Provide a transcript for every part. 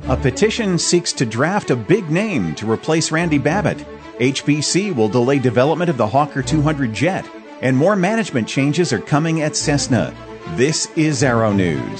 A petition seeks to draft a big name to replace Randy Babbitt. HBC will delay development of the Hawker 200 jet. And more management changes are coming at Cessna. This is Arrow News.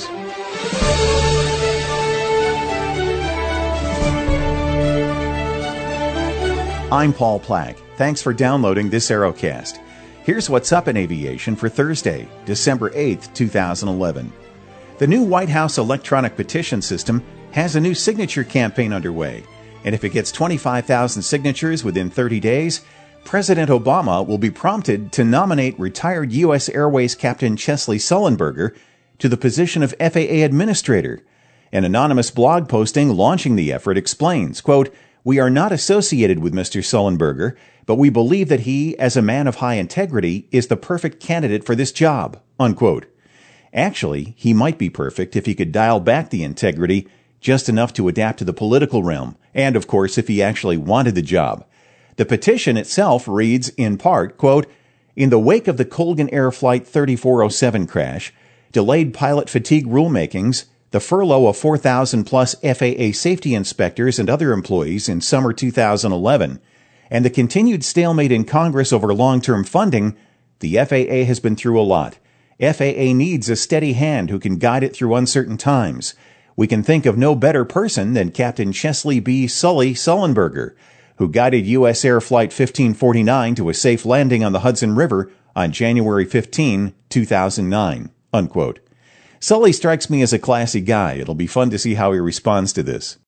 I'm Paul Plack. Thanks for downloading this Arrowcast. Here's what's up in aviation for Thursday, December 8th, 2011. The new White House electronic petition system has a new signature campaign underway, and if it gets 25,000 signatures within 30 days, President Obama will be prompted to nominate retired U.S. Airways Captain Chesley Sullenberger to the position of FAA Administrator. An anonymous blog posting launching the effort explains, quote, "We are not associated with Mr. Sullenberger, but we believe that he, as a man of high integrity, is the perfect candidate for this job," unquote. Actually, he might be perfect if he could dial back the integrity just enough to adapt to the political realm, and, of course, if he actually wanted the job. The petition itself reads, in part, quote, "In the wake of the Colgan Air Flight 3407 crash, delayed pilot fatigue rulemakings, the furlough of 4,000-plus FAA safety inspectors and other employees in summer 2011, and the continued stalemate in Congress over long-term funding, the FAA has been through a lot. FAA needs a steady hand who can guide it through uncertain times. We can think of no better person than Captain Chesley B. Sully Sullenberger, who guided U.S. Air Flight 1549 to a safe landing on the Hudson River on January 15, 2009, unquote. Sully strikes me as a classy guy. It'll be fun to see how he responds to this.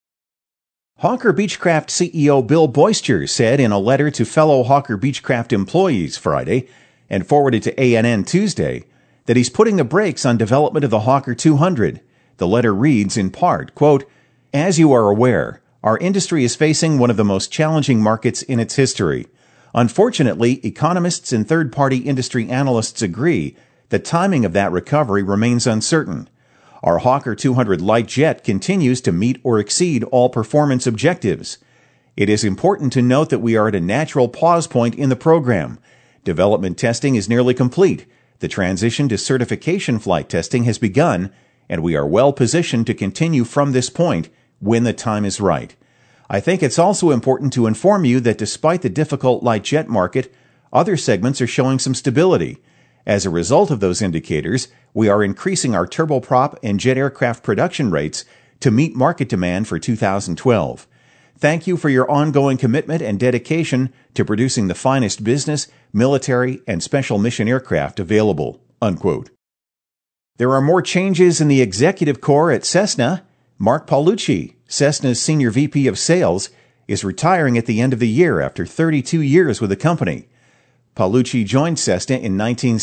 Hawker Beechcraft CEO Bill Boyster said in a letter to fellow Hawker Beechcraft employees Friday, and forwarded to ANN Tuesday, that he's putting the brakes on development of the Hawker 200. The letter reads, in part, quote, "As you are aware, our industry is facing one of the most challenging markets in its history. Unfortunately, economists and third-party industry analysts agree the timing of that recovery remains uncertain. Our Hawker 200 light jet continues to meet or exceed all performance objectives. It is important to note that we are at a natural pause point in the program. Development testing is nearly complete. The transition to certification flight testing has begun, and we are well positioned to continue from this point when the time is right. I think it's also important to inform you that despite the difficult light jet market, other segments are showing some stability. As a result of those indicators, we are increasing our turboprop and jet aircraft production rates to meet market demand for 2012. Thank you for your ongoing commitment and dedication to producing the finest business, military, and special mission aircraft available," unquote. There are more changes in the executive corps at Cessna. Mark Paolucci, Cessna's senior VP of sales, is retiring at the end of the year after 32 years with the company. Paolucci joined Cessna in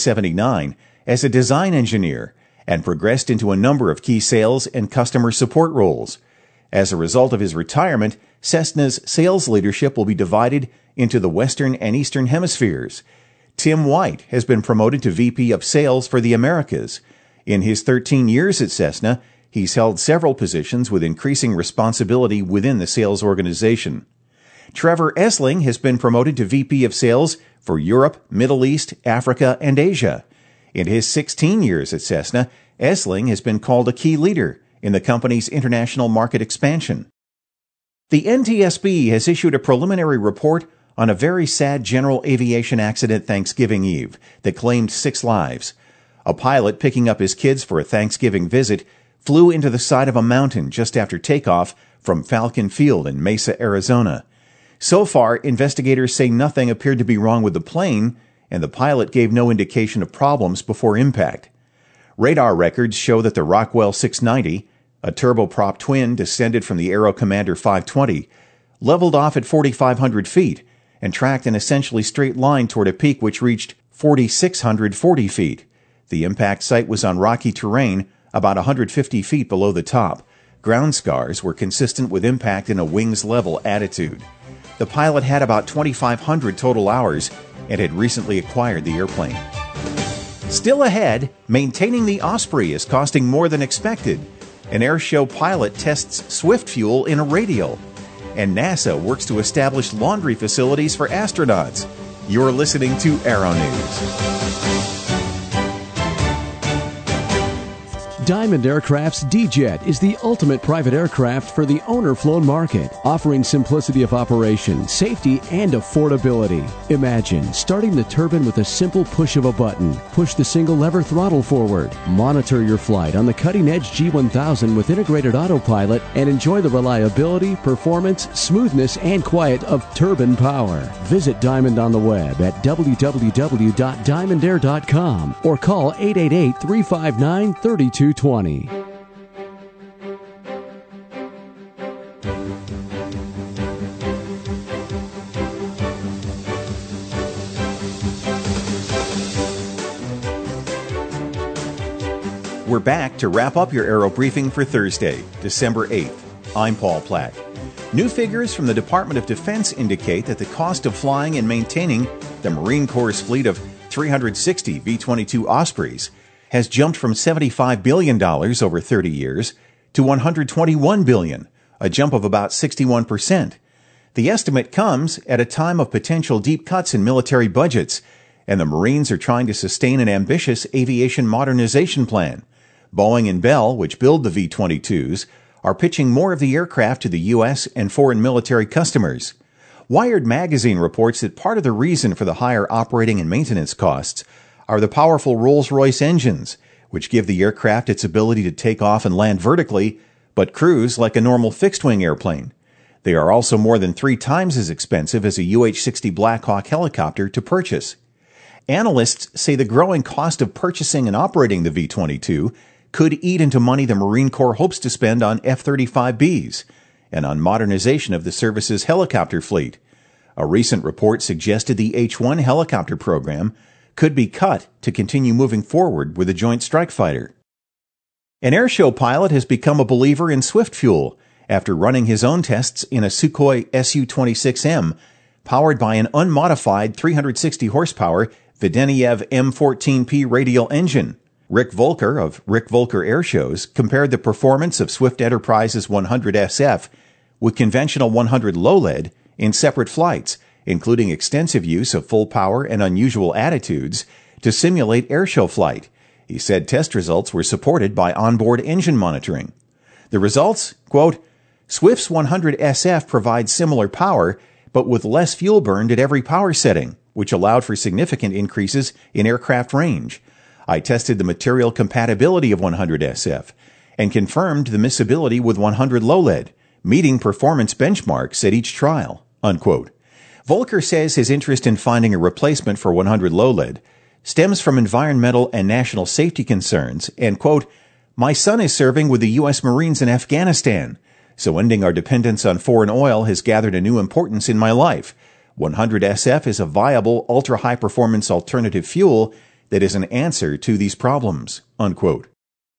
1979 as a design engineer and progressed into a number of key sales and customer support roles. As a result of his retirement, Cessna's sales leadership will be divided into the Western and Eastern hemispheres. Tim White has been promoted to VP of sales for the Americas. In his 13 years at Cessna, he's held several positions with increasing responsibility within the sales organization. Trevor Essling has been promoted to VP of Sales for Europe, Middle East, Africa, and Asia. In his 16 years at Cessna, Essling has been called a key leader in the company's international market expansion. The NTSB has issued a preliminary report on a very sad general aviation accident Thanksgiving Eve that claimed 6 lives. A pilot picking up his kids for a Thanksgiving visit flew into the side of a mountain just after takeoff from Falcon Field in Mesa, Arizona. So far, investigators say nothing appeared to be wrong with the plane, and the pilot gave no indication of problems before impact. Radar records show that the Rockwell 690, a turboprop twin descended from the Aero Commander 520, leveled off at 4,500 feet and tracked an essentially straight line toward a peak which reached 4,640 feet. The impact site was on rocky terrain about 150 feet below the top. Ground scars were consistent with impact in a wings-level attitude. The pilot had about 2,500 total hours and had recently acquired the airplane. Still ahead, maintaining the Osprey is costing more than expected. An airshow pilot tests Swift fuel in a radial. And NASA works to establish laundry facilities for astronauts. You're listening to Arrow News. Diamond Aircraft's D-Jet is the ultimate private aircraft for the owner-flown market, offering simplicity of operation, safety, and affordability. Imagine starting the turbine with a simple push of a button. Push the single lever throttle forward. Monitor your flight on the cutting-edge G1000 with integrated autopilot and enjoy the reliability, performance, smoothness, and quiet of turbine power. Visit Diamond on the web at www.diamondair.com or call 888-359-3220. We're back to wrap up your Aero Briefing for Thursday, December 8th. I'm Paul Plack. New figures from the Department of Defense indicate that the cost of flying and maintaining the Marine Corps' fleet of 360 V-22 Ospreys has jumped from $75 billion over 30 years to $121 billion, a jump of about 61%. The estimate comes at a time of potential deep cuts in military budgets, and the Marines are trying to sustain an ambitious aviation modernization plan. Boeing and Bell, which build the V-22s, are pitching more of the aircraft to the U.S. and foreign military customers. Wired magazine reports that part of the reason for the higher operating and maintenance costs are the powerful Rolls-Royce engines, which give the aircraft its ability to take off and land vertically, but cruise like a normal fixed-wing airplane. They are also more than 3 times as expensive as a UH-60 Black Hawk helicopter to purchase. Analysts say the growing cost of purchasing and operating the V-22 could eat into money the Marine Corps hopes to spend on F-35Bs and on modernization of the service's helicopter fleet. A recent report suggested the H-1 helicopter program could be cut to continue moving forward with the Joint Strike Fighter. An airshow pilot has become a believer in Swift fuel after running his own tests in a Sukhoi Su-26M powered by an unmodified 360 horsepower Vedeniev M14P radial engine. Rick Volker of Rick Volker Airshows compared the performance of Swift Enterprise's 100 SF with conventional 100 low-lead in separate flights, including extensive use of full power and unusual attitudes to simulate airshow flight. He said test results were supported by onboard engine monitoring. The results, quote, Swift's 100 SF provides similar power, but with less fuel burned at every power setting, which allowed for significant increases in aircraft range. I tested the material compatibility of 100 SF and confirmed the miscibility with 100 low-lead, meeting performance benchmarks at each trial, unquote. Volker says his interest in finding a replacement for 100 low-lead stems from environmental and national safety concerns and, quote, my son is serving with the U.S. Marines in Afghanistan, so ending our dependence on foreign oil has gathered a new importance in my life. 100 SF is a viable, ultra-high-performance alternative fuel that is an answer to these problems, unquote.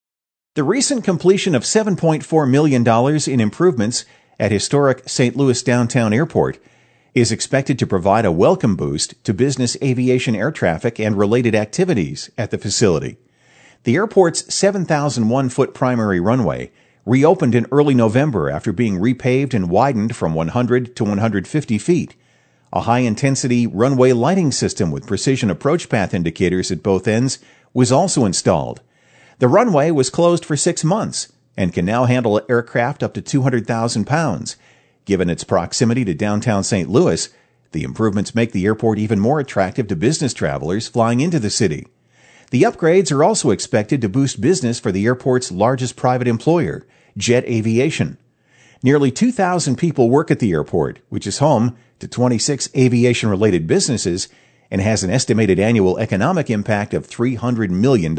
The recent completion of $7.4 million in improvements at historic St. Louis Downtown Airport is expected to provide a welcome boost to business aviation air traffic and related activities at the facility. The airport's 7,001-foot primary runway reopened in early November after being repaved and widened from 100 to 150 feet. A high-intensity runway lighting system with precision approach path indicators at both ends was also installed. The runway was closed for 6 months and can now handle aircraft up to 200,000 pounds. Given its proximity to downtown St. Louis, the improvements make the airport even more attractive to business travelers flying into the city. The upgrades are also expected to boost business for the airport's largest private employer, Jet Aviation. Nearly 2,000 people work at the airport, which is home to 26 aviation-related businesses and has an estimated annual economic impact of $300 million.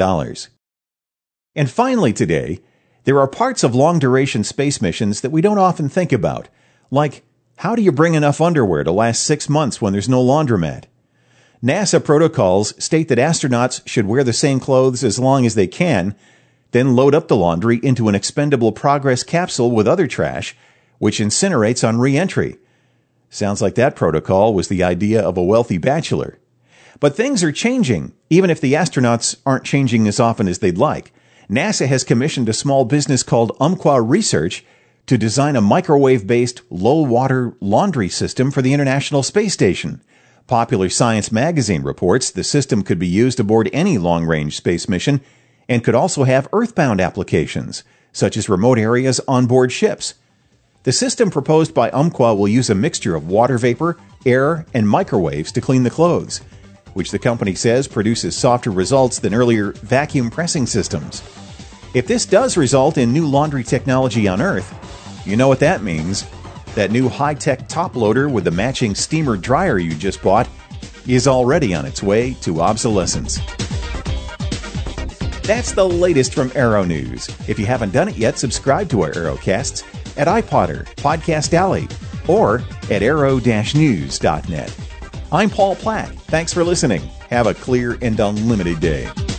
And finally today, there are parts of long-duration space missions that we don't often think about, like how do you bring enough underwear to last 6 months when there's no laundromat? NASA protocols state that astronauts should wear the same clothes as long as they can, then load up the laundry into an expendable Progress capsule with other trash, which incinerates on re-entry. Sounds like that protocol was the idea of a wealthy bachelor. But things are changing, even if the astronauts aren't changing as often as they'd like. NASA has commissioned a small business called Umpqua Research to design a microwave-based low-water laundry system for the International Space Station. Popular Science magazine reports the system could be used aboard any long-range space mission and could also have earthbound applications, such as remote areas on board ships. The system proposed by Umpqua will use a mixture of water vapor, air, and microwaves to clean the clothes, which the company says produces softer results than earlier vacuum pressing systems. If this does result in new laundry technology on Earth, you know what that means. That new high-tech top loader with the matching steamer dryer you just bought is already on its way to obsolescence. That's the latest from Aero News. If you haven't done it yet, subscribe to our Aerocasts at iPodder, Podcast Alley, or at aero-news.net. I'm Paul Platt. Thanks for listening. Have a clear and unlimited day.